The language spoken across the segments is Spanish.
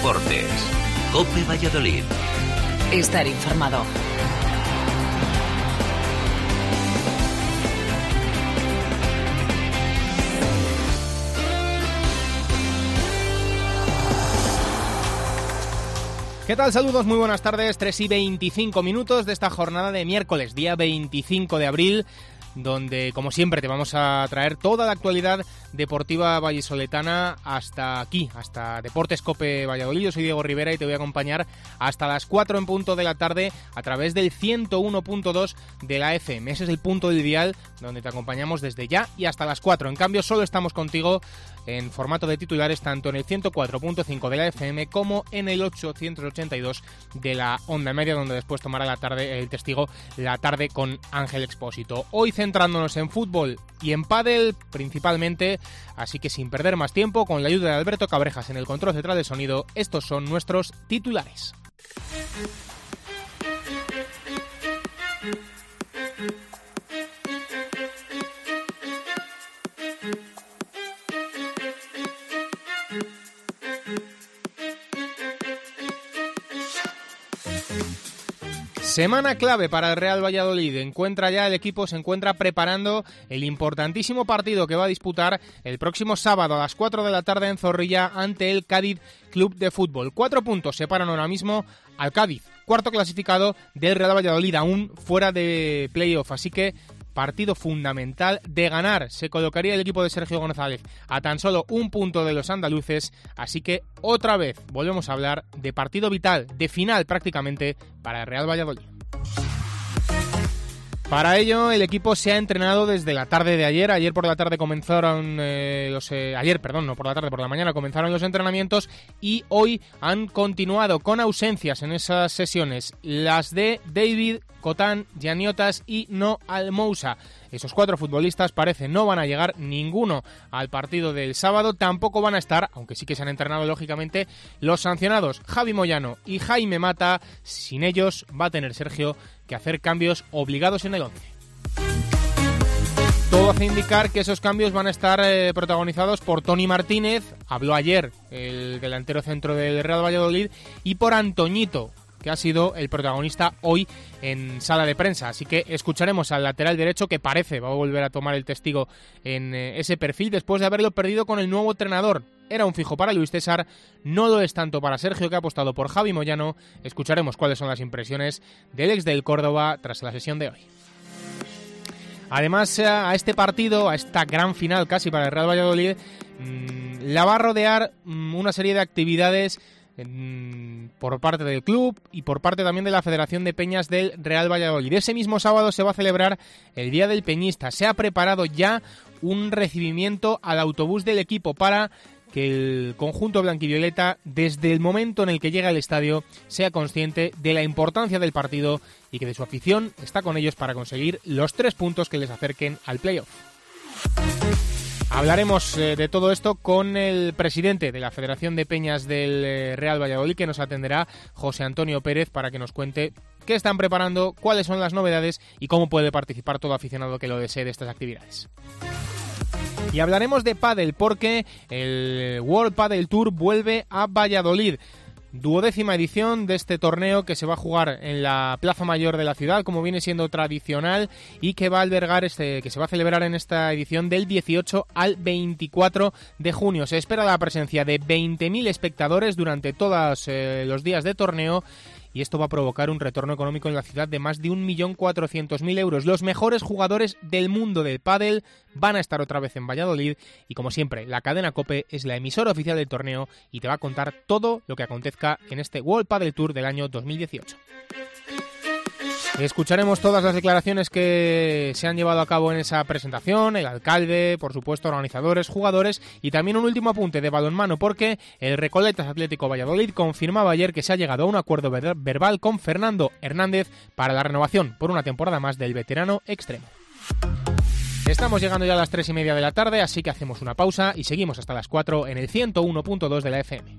Deportes. COPE Valladolid. Estar informado. ¿Qué tal? Saludos, muy buenas tardes, 3:25 de esta jornada de miércoles, día 25 de abril, donde, como siempre, te vamos a traer toda la actualidad deportiva vallisoletana hasta aquí, hasta Deportes COPE Valladolid. Yo soy Diego Rivera y te voy a acompañar hasta las 4 en punto de la tarde a través del 101.2 de la FM. Ese es el punto del dial donde te acompañamos desde ya y hasta las 4. En cambio, solo estamos contigo en formato de titulares tanto en el 104.5 de la FM como en el 882 de la onda media, donde después tomará la tarde el testigo la tarde con Ángel Expósito. Hoy centrándonos en fútbol y en pádel principalmente, así que sin perder más tiempo, con la ayuda de Alberto Cabrejas en el control central de sonido, estos son nuestros titulares. Semana clave para el Real Valladolid. El equipo se encuentra preparando el importantísimo partido que va a disputar el próximo sábado a las 4 de la tarde en Zorrilla ante el Cádiz Club de Fútbol. 4 puntos separan ahora mismo al Cádiz, cuarto clasificado del Real Valladolid, aún fuera de playoff, así que partido fundamental. De ganar se colocaría el equipo de Sergio González a tan solo un punto de los andaluces, así que otra vez volvemos a hablar de partido vital, de final prácticamente para el Real Valladolid. Para ello, el equipo se ha entrenado desde la tarde de ayer. Ayer por la tarde comenzaron por la mañana comenzaron los entrenamientos y hoy han continuado con ausencias en esas sesiones. Las de David, Cotán, Gianiotas y No Almousa. Esos 4 futbolistas parece no van a llegar ninguno al partido del sábado. Tampoco van a estar, aunque sí que se han entrenado lógicamente, los sancionados Javi Moyano y Jaime Mata. Sin ellos va a tener Sergio que hacer cambios obligados en el 11. Todo hace indicar que esos cambios van a estar protagonizados por Toni Martínez, habló ayer el delantero centro del Real Valladolid, y por Antoñito, que ha sido el protagonista hoy en sala de prensa. Así que escucharemos al lateral derecho, que parece va a volver a tomar el testigo en ese perfil después de haberlo perdido con el nuevo entrenador. Era un fijo para Luis César, no lo es tanto para Sergio, que ha apostado por Javi Moyano. Escucharemos cuáles son las impresiones del ex del Córdoba tras la sesión de hoy. Además, a este partido, a esta gran final casi para el Real Valladolid, la va a rodear una serie de actividades por parte del club y por parte también de la Federación de Peñas del Real Valladolid. Ese mismo sábado se va a celebrar el Día del Peñista. Se ha preparado ya un recibimiento al autobús del equipo para que el conjunto blanquivioleta, desde el momento en el que llega al estadio, sea consciente de la importancia del partido y que de su afición está con ellos para conseguir los 3 puntos que les acerquen al playoff. Hablaremos de todo esto con el presidente de la Federación de Peñas del Real Valladolid, que nos atenderá, José Antonio Pérez, para que nos cuente qué están preparando, cuáles son las novedades y cómo puede participar todo aficionado que lo desee de estas actividades. Y hablaremos de pádel porque el World Padel Tour vuelve a Valladolid. 12ª edición de este torneo que se va a jugar en la Plaza Mayor de la ciudad, como viene siendo tradicional, y que va a albergar que se va a celebrar en esta edición del 18 al 24 de junio. Se espera la presencia de 20.000 espectadores durante todos los días de torneo. Y esto va a provocar un retorno económico en la ciudad de más de 1.400.000 euros. Los mejores jugadores del mundo del pádel van a estar otra vez en Valladolid y, como siempre, la cadena COPE es la emisora oficial del torneo y te va a contar todo lo que acontezca en este World Padel Tour del año 2018. Escucharemos todas las declaraciones que se han llevado a cabo en esa presentación, el alcalde, por supuesto, organizadores, jugadores, y también un último apunte de balonmano, porque el Recoletas Atlético Valladolid confirmaba ayer que se ha llegado a un acuerdo verbal con Fernando Hernández para la renovación por una temporada más del veterano extremo. Estamos llegando ya a las 3:30 de la tarde, así que hacemos una pausa y seguimos hasta las 4 en el 101.2 de la FM.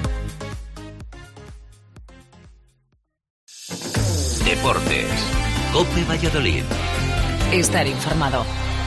Deportes. COPE Valladolid. Estar informado.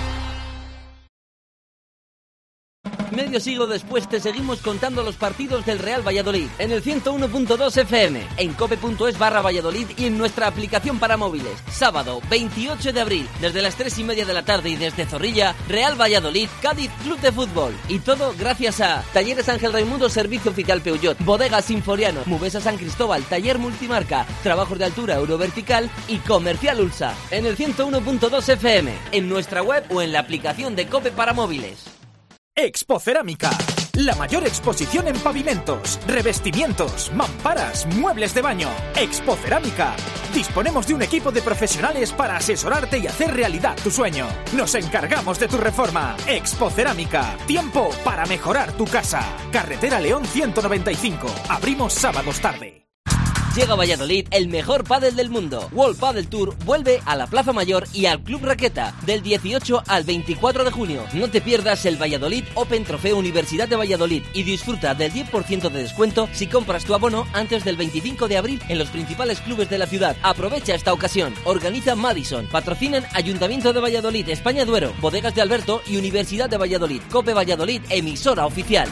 Medio siglo después te seguimos contando los partidos del Real Valladolid en el 101.2 FM, en cope.es/Valladolid y en nuestra aplicación para móviles. Sábado 28 de abril, desde las 3:30 de la tarde y desde Zorrilla, Real Valladolid, Cádiz Club de Fútbol. Y todo gracias a Talleres Ángel Raimundo, Servicio Oficial Peugeot, Bodegas Sinforiano, Mubesa San Cristóbal, Taller Multimarca, Trabajos de Altura Eurovertical y Comercial Ulsa. En el 101.2 FM, en nuestra web o en la aplicación de Cope para móviles. Expocerámica, la mayor exposición en pavimentos, revestimientos, mamparas, muebles de baño. Expocerámica. Disponemos de un equipo de profesionales para asesorarte y hacer realidad tu sueño. Nos encargamos de tu reforma. Expocerámica. Tiempo para mejorar tu casa. Carretera León 195. Abrimos sábados tarde. Llega a Valladolid el mejor pádel del mundo. World Padel Tour vuelve a la Plaza Mayor y al Club Raqueta del 18 al 24 de junio. No te pierdas el Valladolid Open Trofeo Universidad de Valladolid y disfruta del 10% de descuento si compras tu abono antes del 25 de abril en los principales clubes de la ciudad. Aprovecha esta ocasión. Organiza Madison. Patrocinan Ayuntamiento de Valladolid, España Duero, Bodegas de Alberto y Universidad de Valladolid. COPE Valladolid, emisora oficial.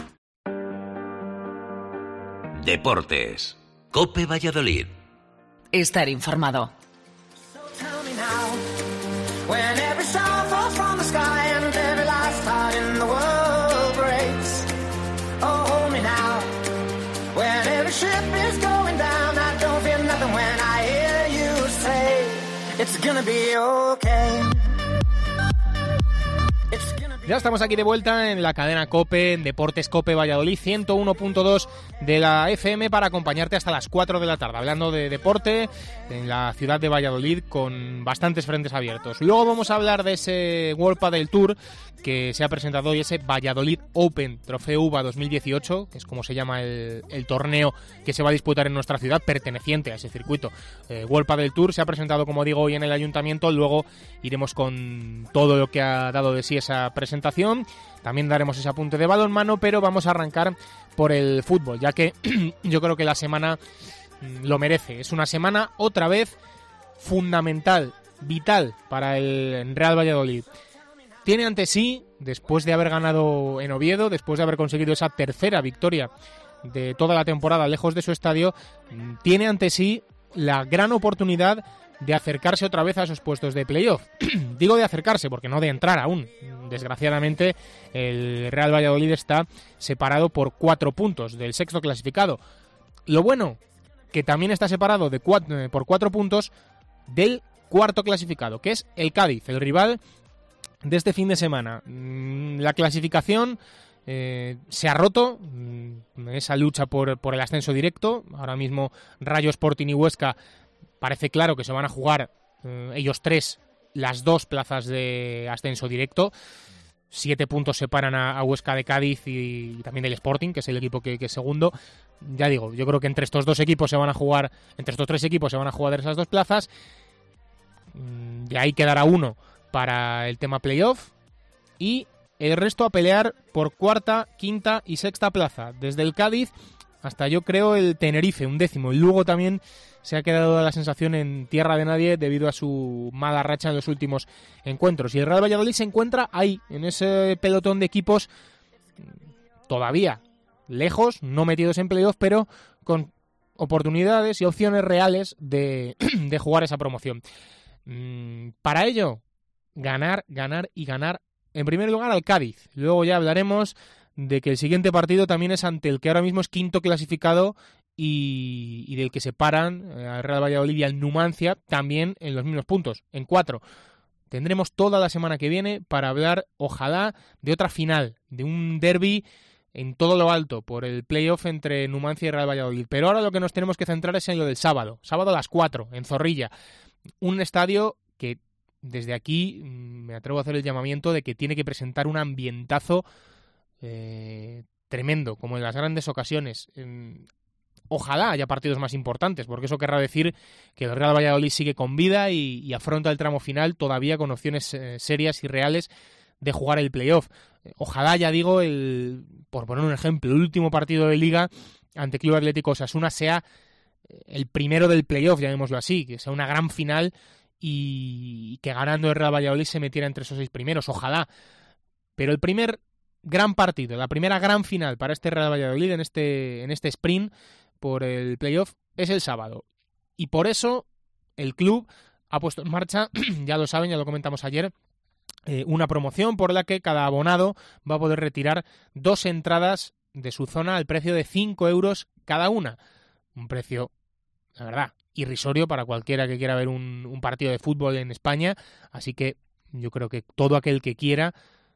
Deportes. COPE Valladolid. Estar informado. Ya estamos aquí de vuelta en la cadena COPE, en Deportes COPE Valladolid, 101.2 de la FM para acompañarte hasta las 4 de la tarde, hablando de deporte en la ciudad de Valladolid con bastantes frentes abiertos. Luego vamos a hablar de ese World Padel Tour que se ha presentado hoy, ese Valladolid Open Trofeo UVA 2018, que es como se llama el torneo que se va a disputar en nuestra ciudad, perteneciente a ese circuito. World Padel Tour se ha presentado, como digo, hoy en el ayuntamiento. Luego iremos con todo lo que ha dado de sí esa presentación. También daremos ese apunte de balonmano, pero vamos a arrancar por el fútbol, ya que yo creo que la semana lo merece. Es una semana, otra vez, fundamental, vital para el Real Valladolid. Tiene ante sí, después de haber ganado en Oviedo, después de haber conseguido esa tercera victoria de toda la temporada lejos de su estadio, tiene ante sí la gran oportunidad de acercarse otra vez a esos puestos de playoff. Digo de acercarse porque no de entrar aún. Desgraciadamente, el Real Valladolid está separado por 4 puntos del sexto clasificado. Lo bueno, que también está separado por 4 puntos del cuarto clasificado, que es el Cádiz, el rival de este fin de semana. La clasificación se ha roto, esa lucha por el ascenso directo. Ahora mismo Rayo, Sporting y Huesca parece claro que se van a jugar ellos tres las 2 plazas de ascenso directo. 7 puntos separan a Huesca de Cádiz y también del Sporting, que es el equipo que es segundo. Ya digo, yo creo que entre estos 2 equipos se van a jugar, entre estos 3 equipos se van a jugar esas 2 plazas. De ahí quedará uno para el tema playoff y el resto a pelear por cuarta, quinta y sexta plaza, desde el Cádiz hasta, yo creo, el Tenerife, 11º. El Lugo también se ha quedado la sensación en tierra de nadie debido a su mala racha en los últimos encuentros. Y el Real Valladolid se encuentra ahí, en ese pelotón de equipos todavía lejos, no metidos en playoff, pero con oportunidades y opciones reales de jugar esa promoción. Para ello, ganar y ganar, en primer lugar al Cádiz. Luego ya hablaremos de que el siguiente partido también es ante el que ahora mismo es quinto clasificado y del que separan al Real Valladolid y al Numancia también en los mismos puntos, en 4. Tendremos toda la semana que viene para hablar, ojalá, de otra final, de un derbi en todo lo alto por el playoff entre Numancia y Real Valladolid. Pero ahora lo que nos tenemos que centrar es en lo del sábado a las 4, en Zorrilla. Un estadio que desde aquí me atrevo a hacer el llamamiento de que tiene que presentar un ambientazo tremendo, como en las grandes ocasiones. Ojalá haya partidos más importantes, porque eso querrá decir que el Real Valladolid sigue con vida y afronta el tramo final todavía con opciones serias y reales de jugar el playoff. Ojalá, ya digo, por poner un ejemplo, el último partido de Liga ante Club Atlético Osasuna sea el primero del playoff, llamémoslo así, que sea una gran final y que ganando el Real Valladolid se metiera entre esos 6 primeros, ojalá. Pero el primer gran partido, la primera gran final para este Real Valladolid en este sprint por el playoff es el sábado. Y por eso el club ha puesto en marcha, ya lo saben, ya lo comentamos ayer, una promoción por la que cada abonado va a poder retirar 2 entradas de su zona al precio de 5 euros cada una. Un precio, la verdad, irrisorio para cualquiera que quiera ver un partido de fútbol en España. Así que yo creo que todo aquel que quiera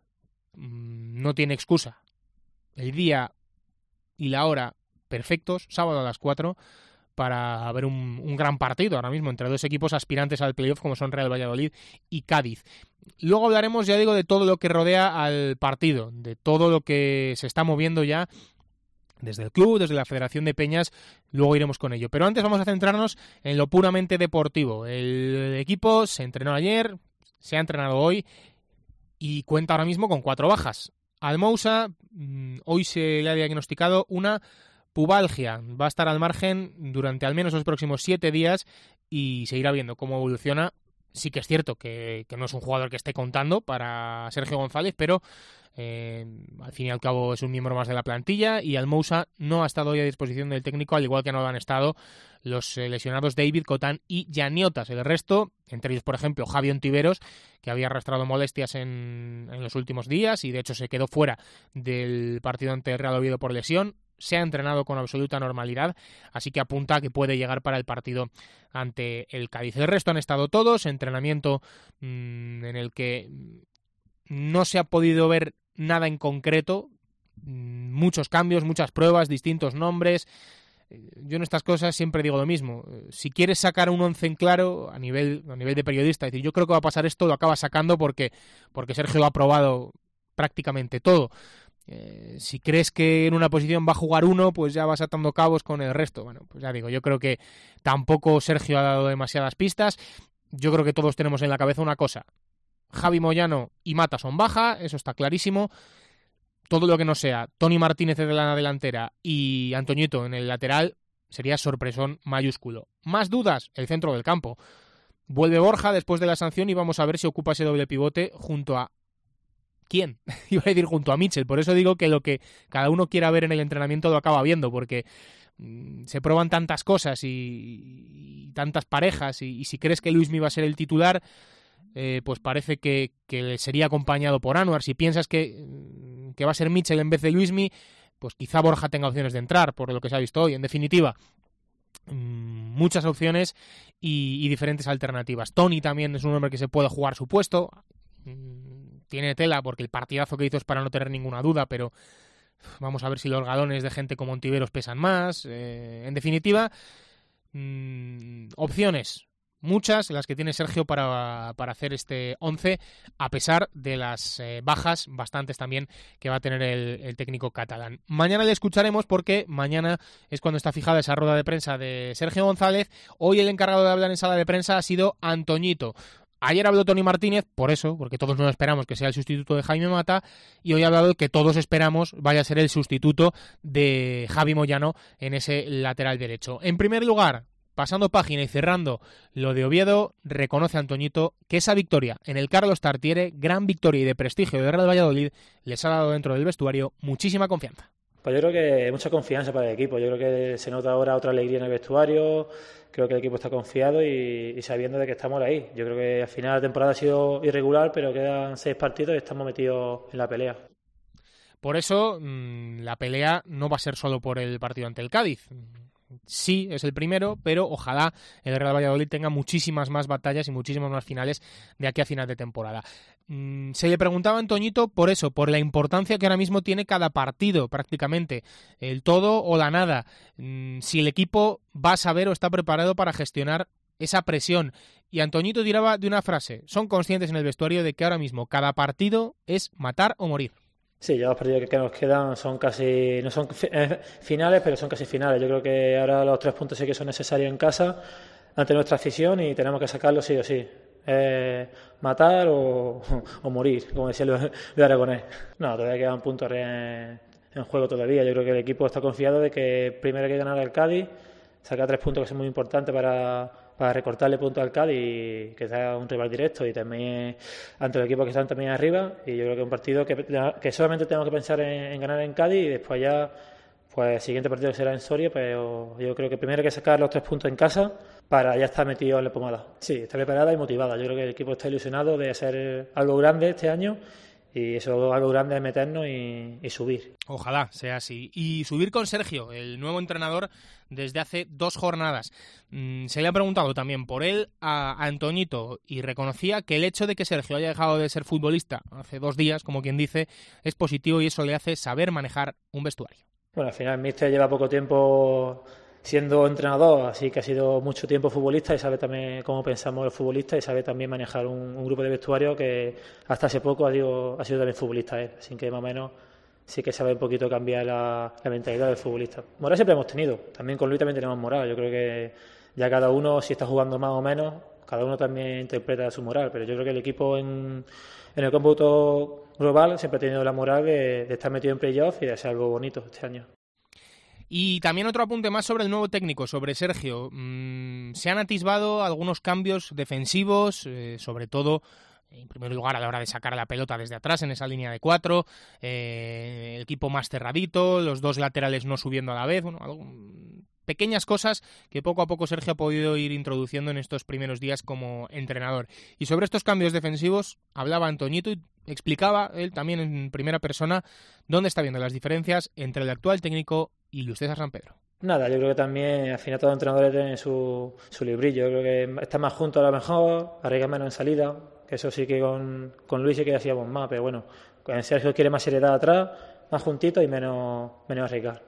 no tiene excusa. El día y la hora perfectos, sábado a las 4, para ver un gran partido ahora mismo entre 2 equipos aspirantes al playoff como son Real Valladolid y Cádiz. Luego hablaremos, ya digo, de todo lo que rodea al partido, de todo lo que se está moviendo ya desde el club, desde la Federación de Peñas, luego iremos con ello. Pero antes vamos a centrarnos en lo puramente deportivo. El equipo se entrenó ayer, se ha entrenado hoy y cuenta ahora mismo con 4 bajas. Al Moussa hoy se le ha diagnosticado una pubalgia. Va a estar al margen durante al menos los próximos 7 días y se irá viendo cómo evoluciona. Sí que es cierto que no es un jugador que esté contando para Sergio González, pero al fin y al cabo es un miembro más de la plantilla y Al Moussa no ha estado hoy a disposición del técnico, al igual que no lo han estado los lesionados David Cotán y Janiotas. El resto, entre ellos, por ejemplo, Javi Ontiveros, que había arrastrado molestias en los últimos días y de hecho se quedó fuera del partido ante el Real Oviedo por lesión. Se ha entrenado con absoluta normalidad, así que apunta a que puede llegar para el partido ante el Cádiz. El resto han estado todos, entrenamiento en el que no se ha podido ver nada en concreto, muchos cambios, muchas pruebas, distintos nombres. Yo en estas cosas siempre digo lo mismo. Si quieres sacar un 11 en claro a nivel de periodista, es decir, yo creo que va a pasar esto, lo acabas sacando porque Sergio lo ha probado prácticamente todo. Si crees que en una posición va a jugar uno, pues ya vas atando cabos con el resto. Bueno, pues ya digo, yo creo que tampoco Sergio ha dado demasiadas pistas. Yo creo que todos tenemos en la cabeza una cosa: Javi Moyano y Mata son baja, eso está clarísimo. Todo lo que no sea Toni Martínez de la delantera y Antoñito en el lateral sería sorpresón mayúsculo. Más dudas, el centro del campo. Vuelve Borja después de la sanción y vamos a ver si ocupa ese doble pivote junto a... ¿Quién? Iba a decir junto a Mitchell. Por eso digo que lo que cada uno quiera ver en el entrenamiento lo acaba viendo, porque se prueban tantas cosas y tantas parejas y si crees que Luismi va a ser el titular, pues parece que sería acompañado por Anwar. Si piensas que va a ser Mitchell en vez de Luismi, pues quizá Borja tenga opciones de entrar, por lo que se ha visto hoy. En definitiva, muchas opciones y diferentes alternativas. Toni también es un hombre que se puede jugar su puesto. Tiene tela porque el partidazo que hizo es para no tener ninguna duda, pero vamos a ver si los galones de gente como Ontiveros pesan más. En definitiva, opciones muchas las que tiene Sergio para hacer este 11, a pesar de las bajas, bastantes también, que va a tener el técnico catalán. Mañana le escucharemos porque mañana es cuando está fijada esa rueda de prensa de Sergio González. Hoy el encargado de hablar en sala de prensa ha sido Antoñito. Ayer habló Toni Martínez, porque todos no esperamos que sea el sustituto de Jaime Mata, y hoy ha hablado el que todos esperamos vaya a ser el sustituto de Javi Moyano en ese lateral derecho. En primer lugar, pasando página y cerrando lo de Oviedo, reconoce a Antoñito que esa victoria en el Carlos Tartiere, gran victoria y de prestigio del Real Valladolid, les ha dado dentro del vestuario muchísima confianza. Pues yo creo que mucha confianza para el equipo. Yo creo que se nota ahora otra alegría en el vestuario. Creo que el equipo está confiado y sabiendo de que estamos ahí. Yo creo que al final la temporada ha sido irregular, pero quedan 6 partidos y estamos metidos en la pelea. Por eso la pelea no va a ser solo por el partido ante el Cádiz. Sí, es el primero, pero ojalá el Real Valladolid tenga muchísimas más batallas y muchísimas más finales de aquí a final de temporada. Se le preguntaba a Antoñito por eso, por la importancia que ahora mismo tiene cada partido prácticamente, el todo o la nada, si el equipo va a saber o está preparado para gestionar esa presión. Y Antoñito tiraba de una frase: son conscientes en el vestuario de que ahora mismo cada partido es matar o morir. Sí, ya los partidos que nos quedan son casi, no son finales, pero son casi finales. Yo creo que ahora los 3 puntos sí que son necesarios en casa ante nuestra afición y tenemos que sacarlos sí o sí. Matar o morir, como decía Luis Aragonés. No, todavía quedan puntos en juego todavía. Yo creo que el equipo está confiado de que primero hay que ganar al Cádiz, sacar 3 puntos que son muy importantes para recortarle puntos al Cádiz y que sea un rival directo y también ante los equipos que están también arriba. Y yo creo que es un partido que solamente tenemos que pensar en ganar en Cádiz y después ya, pues el siguiente partido será en Soria, pero yo creo que primero hay que sacar los 3 puntos en casa para ya estar metido en la pomada. Sí, está preparada y motivada. Yo creo que el equipo está ilusionado de hacer algo grande este año. Y eso, algo grande es meternos y subir. Ojalá sea así. Y subir con Sergio, el nuevo entrenador, desde hace 2 jornadas. Se le ha preguntado también por él a Antoñito y reconocía que el hecho de que Sergio haya dejado de ser futbolista hace 2 días, como quien dice, es positivo y eso le hace saber manejar un vestuario. Bueno, al final el míster lleva poco tiempo siendo entrenador, así que ha sido mucho tiempo futbolista y sabe también cómo pensamos los futbolistas y sabe también manejar un grupo de vestuario que hasta hace poco ha sido también futbolista él, así que más o menos sí que sabe un poquito cambiar la mentalidad del futbolista. Moral siempre hemos tenido, también con Luis también tenemos moral, yo creo que ya cada uno, si está jugando más o menos, cada uno también interpreta su moral, pero yo creo que el equipo en el cómputo global siempre ha tenido la moral de estar metido en playoff y de hacer algo bonito este año. Y también otro apunte más sobre el nuevo técnico, sobre Sergio. Se han atisbado algunos cambios defensivos, sobre todo, en primer lugar, a la hora de sacar la pelota desde atrás en esa línea de 4, el equipo más cerradito, los 2 laterales no subiendo a la vez, bueno, pequeñas cosas que poco a poco Sergio ha podido ir introduciendo en estos primeros días como entrenador. Y sobre estos cambios defensivos hablaba Antoñito y explicaba él también en primera persona dónde está viendo las diferencias entre el actual técnico y Luis César San Pedro. Nada, yo creo que también al final todos los entrenadores tienen su librillo. Yo creo que está más juntos a lo mejor, arriesga menos en salida, que eso sí que con Luis sí que hacíamos más, pero bueno, con Sergio quiere más seriedad atrás, más juntito y menos arriesgar.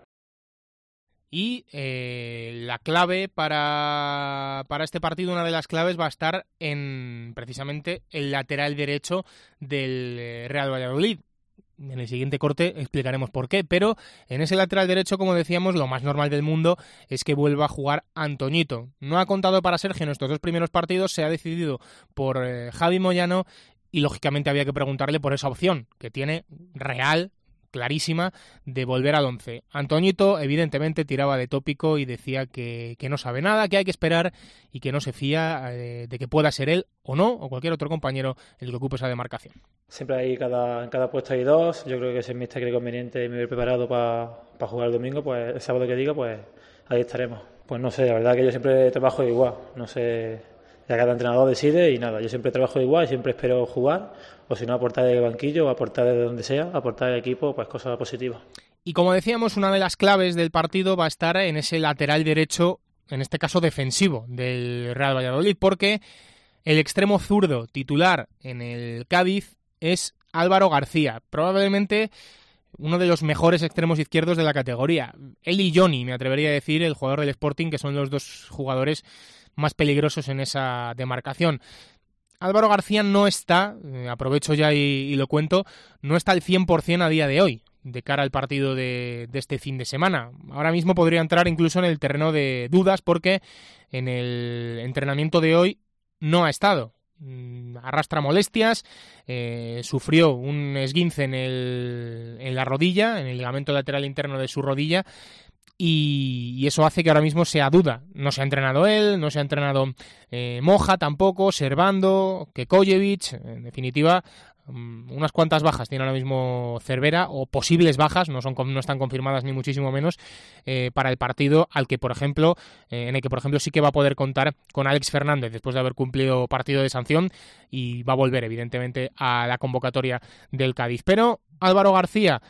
Y la clave para este partido, una de las claves va a estar en precisamente el lateral derecho del Real Valladolid. En el siguiente corte explicaremos por qué, pero en ese lateral derecho, como decíamos, lo más normal del mundo es que vuelva a jugar Antoñito. No ha contado para Sergio en estos 2 primeros partidos, se ha decidido por Javi Moyano y lógicamente había que preguntarle por esa opción que tiene real, clarísima, de volver al 11. Antoñito evidentemente tiraba de tópico y decía que no sabe nada, que hay que esperar y que no se fía de que pueda ser él o no, o cualquier otro compañero el que ocupe esa demarcación. Siempre hay en cada puesto hay 2, yo creo que si el míster cree conveniente y me voy preparado para jugar el domingo, pues el sábado que diga, pues ahí estaremos. Pues no sé, la verdad que yo siempre trabajo igual, no sé, ya cada entrenador decide y nada, yo siempre trabajo igual y siempre espero jugar, o si no aportar del banquillo o aportar de donde sea, aportar al equipo, pues cosas positivas. Y como decíamos, una de las claves del partido va a estar en ese lateral derecho, en este caso defensivo, del Real Valladolid, porque el extremo zurdo titular en el Cádiz es Álvaro García, probablemente uno de los mejores extremos izquierdos de la categoría. Él y Johnny, me atrevería a decir, el jugador del Sporting, que son los 2 jugadores más peligrosos en esa demarcación. Álvaro García no está, aprovecho ya y lo cuento, no está al 100% a día de hoy, de cara al partido de este fin de semana. Ahora mismo podría entrar incluso en el terreno de dudas porque en el entrenamiento de hoy no ha estado. Arrastra molestias, sufrió un esguince en la rodilla, en el ligamento lateral interno de su rodilla, y eso hace que ahora mismo sea duda. No se ha entrenado él, no se ha entrenado Moja tampoco, Servando, Kekojevic, en definitiva unas cuantas bajas tiene ahora mismo Cervera, o posibles bajas, no están confirmadas ni muchísimo menos, para el partido al que, por ejemplo, en el que por ejemplo sí que va a poder contar con Alex Fernández después de haber cumplido partido de sanción y va a volver evidentemente a la convocatoria del Cádiz. Pero Álvaro García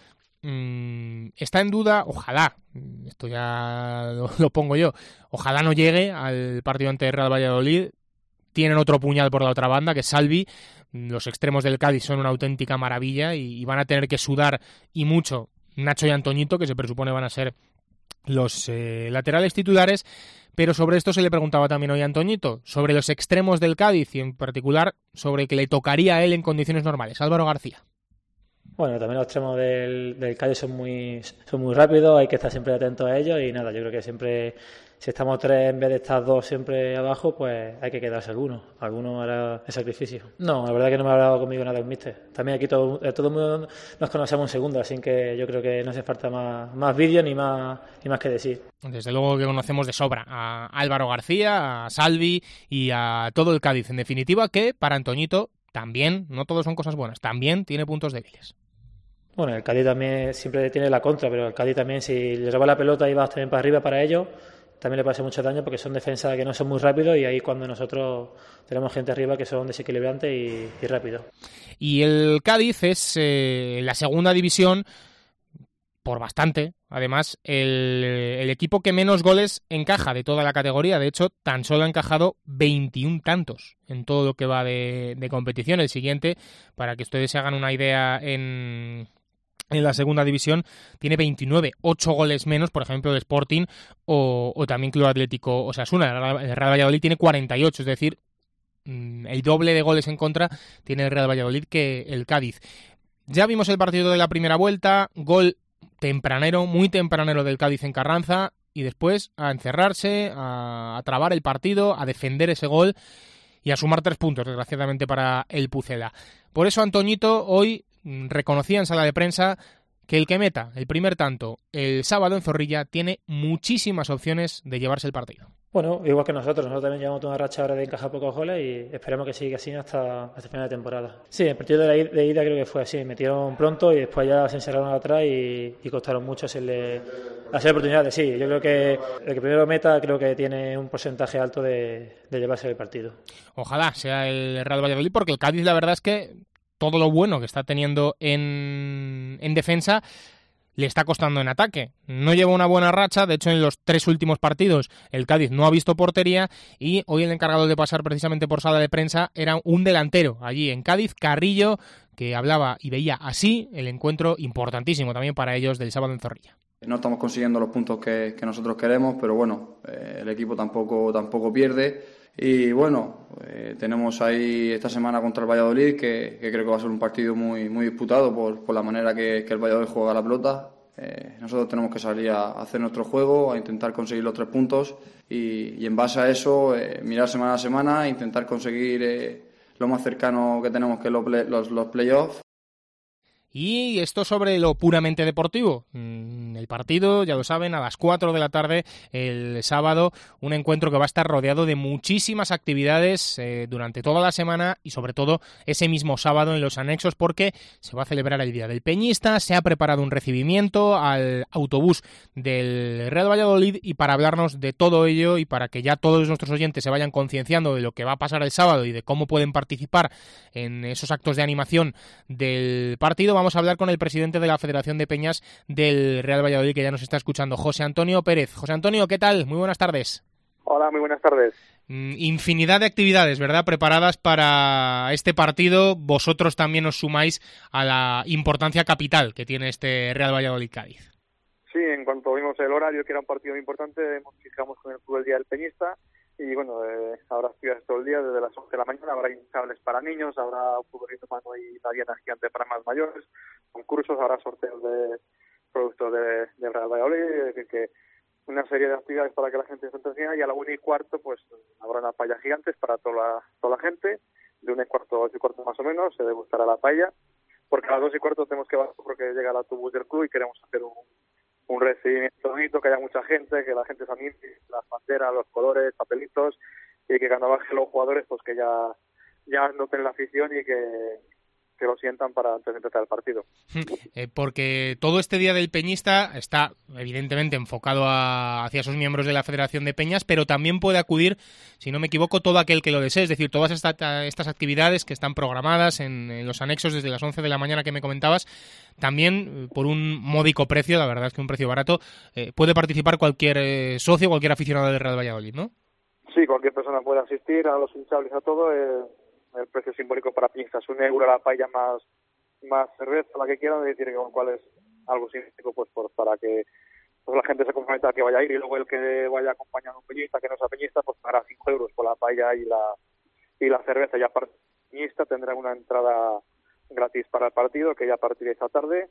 está en duda, ojalá, esto ya lo pongo yo, ojalá no llegue al partido ante Real Valladolid. Tienen otro puñal por la otra banda, que es Salvi. Los extremos del Cádiz son una auténtica maravilla y van a tener que sudar y mucho Nacho y Antoñito, que se presupone van a ser los laterales titulares. Pero sobre esto se le preguntaba también hoy a Antoñito, sobre los extremos del Cádiz y en particular sobre el que le tocaría a él en condiciones normales. Álvaro García. Bueno, también los extremos del Cádiz son muy rápidos, hay que estar siempre atento a ellos y nada, yo creo que siempre si estamos 3 en vez de estar 2 siempre abajo, pues hay que quedarse alguno hará el sacrificio. No, la verdad que no me ha hablado conmigo nada el míster. También aquí todo el mundo nos conocemos en segunda, así que yo creo que no hace falta más vídeos ni más que decir. Desde luego que conocemos de sobra a Álvaro García, a Salvi y a todo el Cádiz, en definitiva, que para Antoñito también, no todo son cosas buenas, también tiene puntos débiles. Bueno, el Cádiz también siempre tiene la contra, pero el Cádiz también, si le roba la pelota y vas también para arriba para ellos, también le puede hacer mucho daño porque son defensas que no son muy rápidos y ahí cuando nosotros tenemos gente arriba que son desequilibrantes y rápidos. Y el Cádiz es la segunda división por bastante. Además, el equipo que menos goles encaja de toda la categoría. De hecho, tan solo ha encajado 21 tantos en todo lo que va de competición. El siguiente, para que ustedes se hagan una idea en la segunda división, tiene 29, 8 goles menos, por ejemplo, el Sporting o también Club Atlético Osasuna. El Real Valladolid tiene 48, es decir, el doble de goles en contra tiene el Real Valladolid que el Cádiz. Ya vimos el partido de la primera vuelta, gol tempranero, muy tempranero del Cádiz en Carranza, y después a encerrarse, a trabar el partido, a defender ese gol y a sumar 3 puntos, desgraciadamente, para el Pucela. Por eso Antoñito hoy reconocía en sala de prensa que el que meta el primer tanto el sábado en Zorrilla tiene muchísimas opciones de llevarse el partido. Bueno, igual que nosotros también llevamos una racha ahora de encajar pocos goles y esperemos que siga así hasta final de temporada. Sí, el partido de ida creo que fue así, metieron pronto y después ya se encerraron atrás y costaron mucho hacerle oportunidades. Sí, yo creo que el que primero meta creo que tiene un porcentaje alto de llevarse el partido. Ojalá sea el Real Valladolid, porque el Cádiz la verdad es que todo lo bueno que está teniendo en defensa le está costando en ataque. No lleva una buena racha, de hecho en los 3 últimos partidos el Cádiz no ha visto portería y hoy el encargado de pasar precisamente por sala de prensa era un delantero allí en Cádiz, Carrillo, que hablaba y veía así el encuentro importantísimo también para ellos del sábado en Zorrilla. No estamos consiguiendo los puntos que nosotros queremos, pero bueno, el equipo tampoco pierde. Y bueno, tenemos ahí esta semana contra el Valladolid, que creo que va a ser un partido muy disputado por la manera que el Valladolid juega la pelota. Nosotros tenemos que salir a hacer nuestro juego, a intentar conseguir los 3 puntos y en base a eso mirar semana a semana e intentar conseguir lo más cercano que tenemos, que los playoffs. Y esto sobre lo puramente deportivo. El partido, ya lo saben, a las 4 de la tarde el sábado, un encuentro que va a estar rodeado de muchísimas actividades durante toda la semana y sobre todo ese mismo sábado en los anexos, porque se va a celebrar el Día del Peñista, se ha preparado un recibimiento al autobús del Real Valladolid y para hablarnos de todo ello y para que ya todos nuestros oyentes se vayan concienciando de lo que va a pasar el sábado y de cómo pueden participar en esos actos de animación del partido, vamos a hablar con el presidente de la Federación de Peñas del Real Valladolid, que ya nos está escuchando, José Antonio Pérez. José Antonio, ¿qué tal? Muy buenas tardes. Hola, muy buenas tardes. Infinidad de actividades, ¿verdad?, preparadas para este partido. Vosotros también os sumáis a la importancia capital que tiene este Real Valladolid-Cádiz. Sí, en cuanto vimos el horario, que era un partido muy importante, nos fijamos con el club el Día del Peñista. Y bueno, habrá actividades todo el día, desde las 11 de la mañana, habrá hinchables para niños, habrá fútbol mano y la diana gigante para más mayores, concursos, habrá sorteos de productos del Real Valladolid, es decir, que una serie de actividades para que la gente se entretenga, y a la 1:15 pues habrá una paella gigantes para toda la gente, de 1:15 a 8:15 más o menos, se degustará la paella, porque a las 2:15 tenemos que bajar porque llega el autobús del club y queremos hacer un recibimiento bonito, que haya mucha gente, que la gente se anime, las banderas, los colores, papelitos, y que cuando bajen los jugadores, pues que ya noten la afición y que lo sientan para antes de empezar el partido. Porque todo este Día del Peñista está evidentemente enfocado hacia esos miembros de la Federación de Peñas, pero también puede acudir, si no me equivoco, todo aquel que lo desee, es decir, todas estas actividades que están programadas en los anexos desde las 11 de la mañana que me comentabas, también por un módico precio, la verdad es que un precio barato, puede participar cualquier socio, cualquier aficionado del Real Valladolid, ¿no? Sí, cualquier persona puede asistir, a los hinchables, a todo. El precio simbólico para piñistas, €1 la paella más cerveza, la que quieran, decir con cuál es algo simbólico, pues para que pues la gente se comprometa a que vaya a ir, y luego el que vaya acompañando a un peñista que no sea peñista, pues pagará €5 por la paella y la cerveza. Ya para peñista tendrá una entrada gratis para el partido, que ya a partir de esta tarde,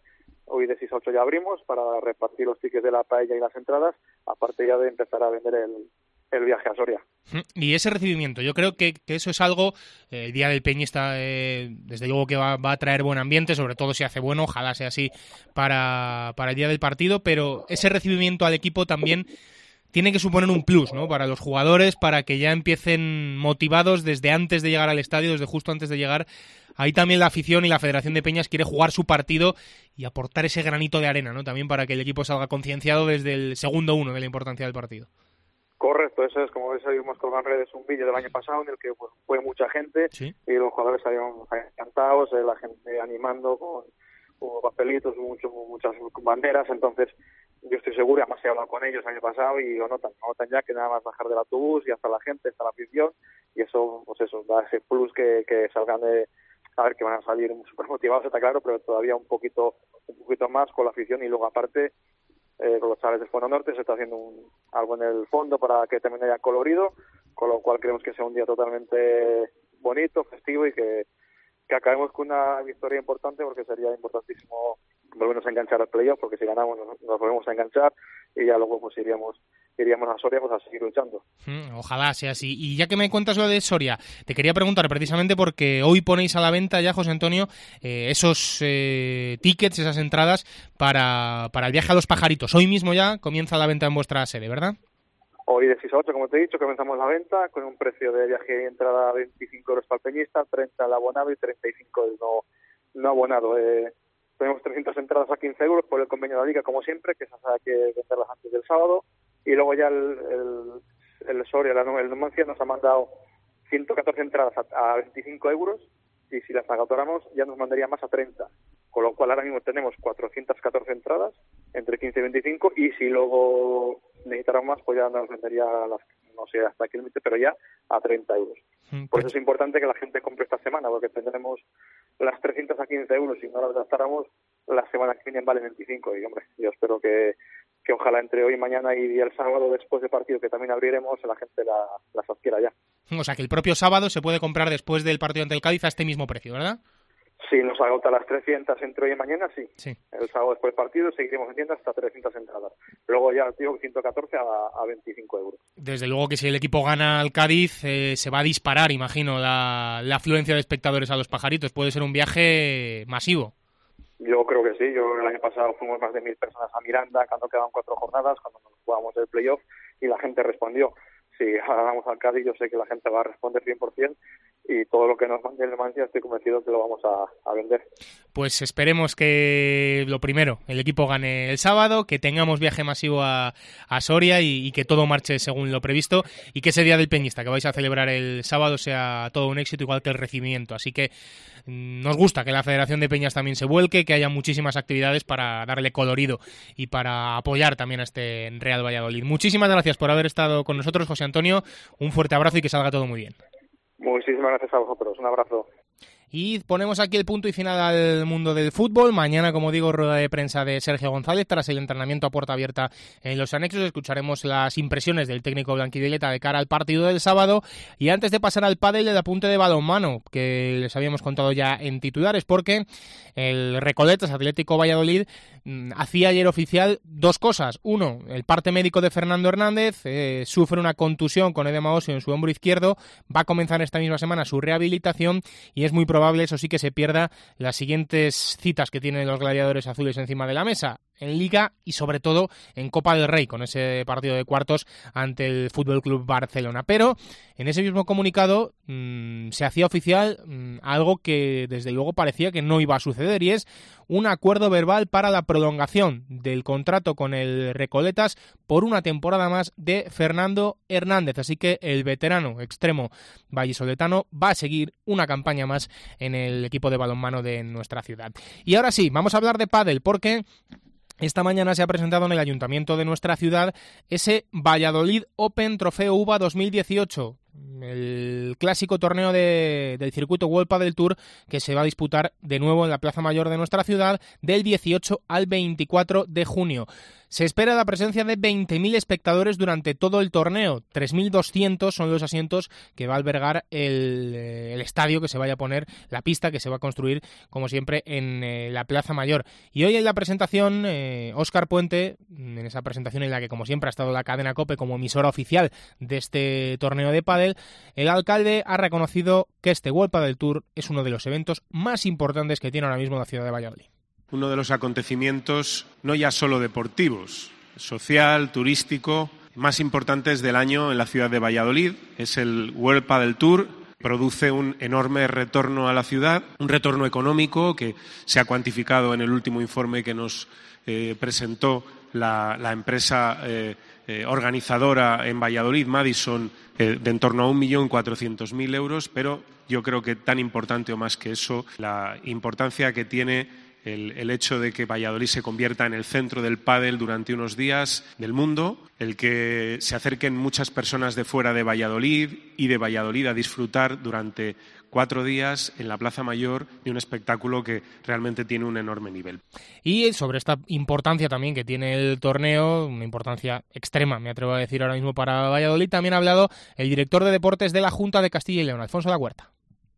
Hoy de 6 a 8 ya abrimos para repartir los tickets de la paella y las entradas, aparte ya de empezar a vender el viaje a Soria. Y ese recibimiento, yo creo que eso es algo, el Día del Peñista desde luego que va a traer buen ambiente, sobre todo si hace bueno, ojalá sea así para el día del partido, pero ese recibimiento al equipo también tiene que suponer un plus, ¿no? Para los jugadores, para que ya empiecen motivados desde antes de llegar al estadio, desde justo antes de llegar. Ahí también la afición y la Federación de Peñas quiere jugar su partido y aportar ese granito de arena, ¿no? También para que el equipo salga concienciado desde el segundo uno de la importancia del partido. Correcto, eso es, como ves, habíamos colgado en redes un vídeo del año pasado en el que pues, fue mucha gente, ¿sí? Y los jugadores salieron encantados, la gente animando con papelitos, muchas banderas. Entonces yo estoy seguro, además he hablado con ellos el año pasado y lo notan ya que nada más bajar del autobús y hasta la gente, hasta la afición, y eso, pues eso, da ese plus que salgan de, a ver, que van a salir súper motivados, está claro, pero todavía un poquito más con la afición. Y luego aparte, con los chavales de Fondo Norte se está haciendo algo en el fondo para que también haya colorido, con lo cual creemos que sea un día totalmente bonito, festivo, y que acabemos con una victoria importante, porque sería importantísimo volvernos a enganchar al playoff, porque si ganamos nos volvemos a enganchar y ya luego pues iríamos a Soria pues a seguir luchando. Ojalá sea así. Y ya que me cuentas lo de Soria, te quería preguntar precisamente porque hoy ponéis a la venta ya, José Antonio, esos tickets, esas entradas para el viaje a Los Pajaritos. Hoy mismo ya comienza la venta en vuestra sede, ¿verdad? Hoy de 6 a 8, como te he dicho, comenzamos la venta con un precio de viaje y entrada 25 euros para el peñista, 30 el abonado y 35 el no abonado. Tenemos 300 entradas a 15 euros por el convenio de la Liga, como siempre, que esas hay que venderlas antes del sábado. Y luego ya el Soria, el Numancia, nos ha mandado 114 entradas a 25 euros, y si las agotaramos ya nos mandaría más a 30. Con lo cual ahora mismo tenemos 414 entradas entre 15 y 25, y si luego necesitaran más, pues ya nos vendería no sé hasta qué límite, pero ya a 30 euros. Por eso es importante que la gente compre esta semana, porque tendremos las 300 a 15 euros, si no las gastáramos, la semana que viene vale 25, y hombre, yo espero que ojalá entre hoy, mañana y el sábado después del partido, que también abriremos, la gente las adquiera ya. O sea que el propio sábado se puede comprar después del partido ante el Cádiz a este mismo precio, ¿verdad? Sí, nos agota las 300 entre hoy y mañana, sí. El sábado después del partido seguiremos vendiendo hasta 300 entradas. Luego ya, tío, 114 a 25 euros. Desde luego que si el equipo gana al Cádiz, se va a disparar, imagino, la afluencia de espectadores a Los Pajaritos. Puede ser un viaje masivo. Yo creo que sí. El año pasado fuimos más de 1.000 personas a Miranda cuando quedaban 4 jornadas, cuando nos jugábamos el playoff, y la gente respondió. Si ganamos al Cádiz, yo sé que la gente va a responder 100%, y todo lo que nos mande el Numancia estoy convencido que lo vamos a vender. Pues esperemos que, lo primero, el equipo gane el sábado, que tengamos viaje masivo a Soria y que todo marche según lo previsto, y que ese día del Peñista que vais a celebrar el sábado sea todo un éxito, igual que el recibimiento. Así que nos gusta que la Federación de Peñas también se vuelque, que haya muchísimas actividades para darle colorido y para apoyar también a este Real Valladolid. Muchísimas gracias por haber estado con nosotros, José Antonio. Un fuerte abrazo y que salga todo muy bien. Muchísimas gracias a vosotros. Un abrazo. Y ponemos aquí el punto y final al mundo del fútbol. Mañana, como digo, rueda de prensa de Sergio González tras el entrenamiento a puerta abierta en los anexos. Escucharemos las impresiones del técnico blanquivioleta de cara al partido del sábado. Y antes de pasar al pádel, el apunte de balonmano que les habíamos contado ya en titulares, porque el Recoletas Atlético Valladolid hacía ayer oficial dos cosas. Uno, el parte médico de Fernando Hernández, sufre una contusión con edema óseo en su hombro izquierdo, va a comenzar esta misma semana su rehabilitación y es muy probable, eso sí, que se pierda las siguientes citas que tienen los gladiadores azules encima de la mesa, en Liga y sobre todo en Copa del Rey, con ese partido de cuartos ante el Fútbol Club Barcelona. Pero en ese mismo comunicado se hacía oficial algo que desde luego parecía que no iba a suceder, y es un acuerdo verbal para la prolongación del contrato con el Recoletas por una temporada más de Fernando Hernández. Así que el veterano extremo vallisoletano va a seguir una campaña más en el equipo de balonmano de nuestra ciudad. Y ahora sí, vamos a hablar de pádel, porque esta mañana se ha presentado en el ayuntamiento de nuestra ciudad ese Valladolid Open Trofeo UVA 2018, el clásico torneo del circuito World Padel Tour, que se va a disputar de nuevo en la Plaza Mayor de nuestra ciudad del 18 al 24 de junio. Se espera la presencia de 20.000 espectadores durante todo el torneo. 3.200 son los asientos que va a albergar el estadio que se vaya a poner, la pista que se va a construir, como siempre, en la Plaza Mayor. Y hoy en la presentación, Óscar Puente, en esa presentación en la que, como siempre, ha estado la cadena COPE como emisora oficial de este torneo de pádel, el alcalde ha reconocido que este World Padel Tour es uno de los eventos más importantes que tiene ahora mismo la ciudad de Valladolid. Uno de los acontecimientos no ya solo deportivos, social, turístico, más importantes del año en la ciudad de Valladolid. Es el World Padel Tour. Produce un enorme retorno a la ciudad, un retorno económico que se ha cuantificado en el último informe que nos presentó la empresa organizadora en Valladolid, Madison, de en torno a 1.400.000 euros, pero yo creo que tan importante o más que eso, la importancia que tiene el hecho de que Valladolid se convierta en el centro del pádel durante unos días del mundo, el que se acerquen muchas personas de fuera de Valladolid y de Valladolid a disfrutar durante 4 días en la Plaza Mayor de un espectáculo que realmente tiene un enorme nivel. Y sobre esta importancia también que tiene el torneo, una importancia extrema, me atrevo a decir ahora mismo para Valladolid, también ha hablado el director de deportes de la Junta de Castilla y León, Alfonso La Huerta.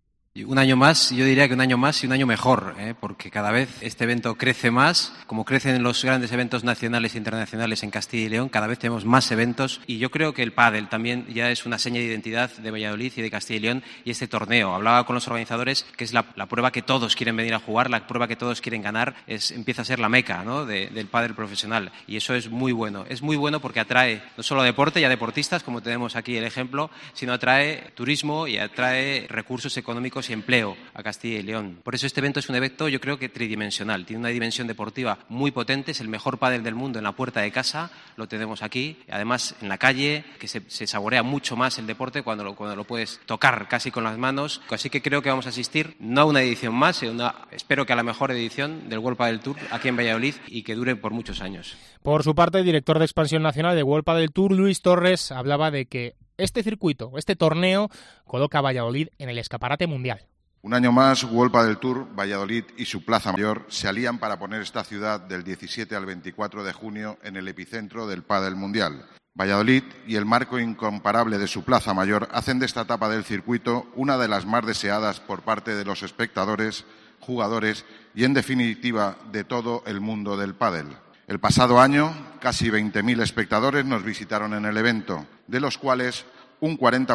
Un año más, yo diría que un año más y un año mejor, porque cada vez este evento crece más, como crecen los grandes eventos nacionales e internacionales en Castilla y León, cada vez tenemos más eventos y yo creo que el pádel también ya es una seña de identidad de Valladolid y de Castilla y León y este torneo. Hablaba con los organizadores que es la prueba que todos quieren venir a jugar, la prueba que todos quieren ganar, empieza a ser la meca, ¿no?, del pádel profesional y eso es muy bueno. Es muy bueno porque atrae no solo a deporte y a deportistas, como tenemos aquí el ejemplo, sino atrae turismo y atrae recursos económicos y empleo a Castilla y León. Por eso este evento es un evento, yo creo que tridimensional. Tiene una dimensión deportiva muy potente, es el mejor pádel del mundo en la puerta de casa, lo tenemos aquí. Además, en la calle, que se saborea mucho más el deporte cuando lo puedes tocar casi con las manos. Así que creo que vamos a asistir no a una edición más, espero que a la mejor edición del World Padel Tour aquí en Valladolid y que dure por muchos años. Por su parte, el director de expansión nacional de World Padel Tour, Luis Torres, hablaba de que este circuito, este torneo, coloca a Valladolid en el escaparate mundial. Un año más, World Padel Tour, Valladolid y su Plaza Mayor se alían para poner esta ciudad del 17 al 24 de junio en el epicentro del pádel mundial. Valladolid y el marco incomparable de su Plaza Mayor hacen de esta etapa del circuito una de las más deseadas por parte de los espectadores, jugadores y, en definitiva, de todo el mundo del pádel. El pasado año, casi 20.000 espectadores nos visitaron en el evento, de los cuales un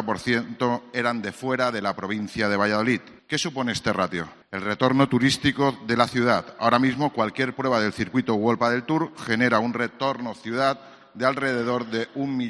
40% eran de fuera de la provincia de Valladolid. ¿Qué supone este ratio? El retorno turístico de la ciudad. Ahora mismo cualquier prueba del circuito World Padel Tour genera un retorno ciudad de alrededor de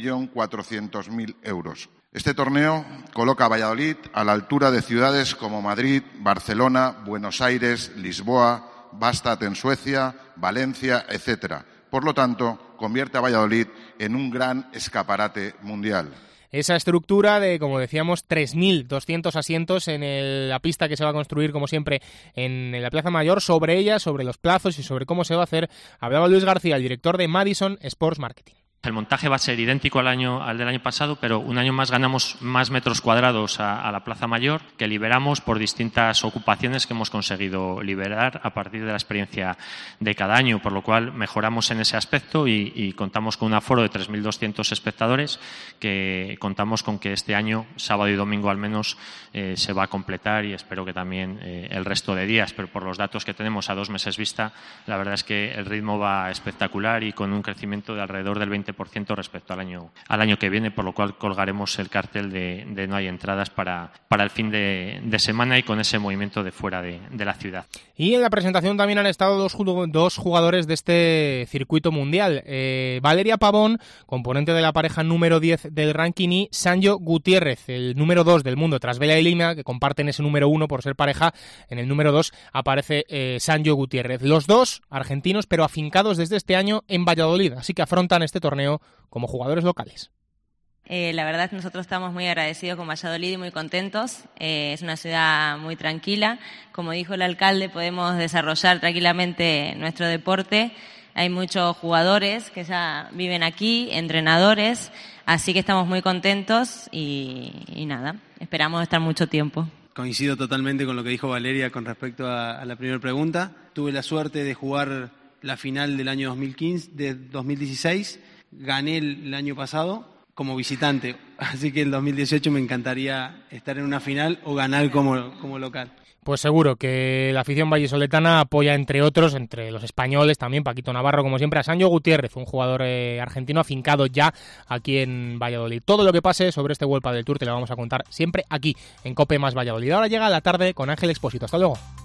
1.400.000 euros. Este torneo coloca a Valladolid a la altura de ciudades como Madrid, Barcelona, Buenos Aires, Lisboa, Bastad en Suecia, Valencia, etc. Por lo tanto, convierte a Valladolid en un gran escaparate mundial. Esa estructura de, como decíamos, 3.200 asientos en la pista que se va a construir, como siempre, en la Plaza Mayor. Sobre ella, sobre los plazos y sobre cómo se va a hacer, hablaba Luis García, el director de Madison Sports Marketing. El montaje va a ser idéntico al del año pasado, pero un año más ganamos más metros cuadrados a la Plaza Mayor, que liberamos por distintas ocupaciones que hemos conseguido liberar a partir de la experiencia de cada año, por lo cual mejoramos en ese aspecto y contamos con un aforo de 3.200 espectadores que contamos con que este año, sábado y domingo al menos, se va a completar y espero que también el resto de días, pero por los datos que tenemos a 2 meses vista, la verdad es que el ritmo va espectacular y con un crecimiento de alrededor del 20% respecto al año que viene, por lo cual colgaremos el cartel de no hay entradas para el fin de semana y con ese movimiento de fuera de la ciudad. Y en la presentación también han estado dos jugadores de este circuito mundial. Valeria Pavón, componente de la pareja número 10 del ranking, y Sancho Gutiérrez, el número 2 del mundo, tras Bela y Lima, que comparten ese número 1 por ser pareja. En el número 2 aparece Sancho Gutiérrez. Los dos argentinos, pero afincados desde este año en Valladolid, así que afrontan este torneo como jugadores locales. La verdad es que nosotros estamos muy agradecidos con Valladolid y muy contentos. Es una ciudad muy tranquila. Como dijo el alcalde, podemos desarrollar tranquilamente nuestro deporte. Hay muchos jugadores que ya viven aquí, entrenadores, así que estamos muy contentos y nada, esperamos estar mucho tiempo. Coincido totalmente con lo que dijo Valeria con respecto a la primera pregunta. Tuve la suerte de jugar la final del año 2016, gané el año pasado como visitante, así que en 2018 me encantaría estar en una final o ganar como local. Pues seguro que la afición vallisoletana apoya, entre otros, entre los españoles también, Paquito Navarro, como siempre, a Sancho Gutiérrez, un jugador argentino afincado ya aquí en Valladolid. Todo lo que pase sobre este World Padel Tour te lo vamos a contar siempre aquí, en COPE más Valladolid. Ahora llega la tarde con Ángel Expósito. Hasta luego.